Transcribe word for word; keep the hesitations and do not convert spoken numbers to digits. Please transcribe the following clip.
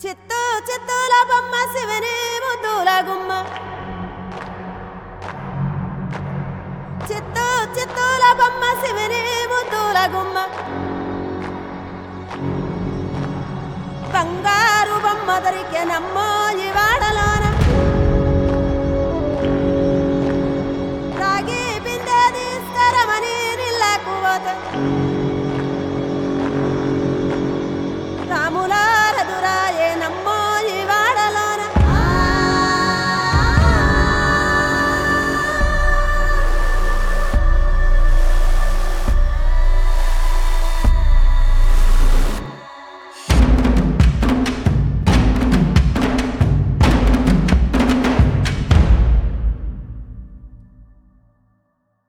చిత్తూ చిత్తూల బొమ్మ శివని ముద్దుల గుమ్మ చిత్తూ చిత్తూల బొమ్మ శివని ముద్దుల గుమ్మ బంగారు బొమ్మ దొరికే నమ్మో ఈ వాడలోన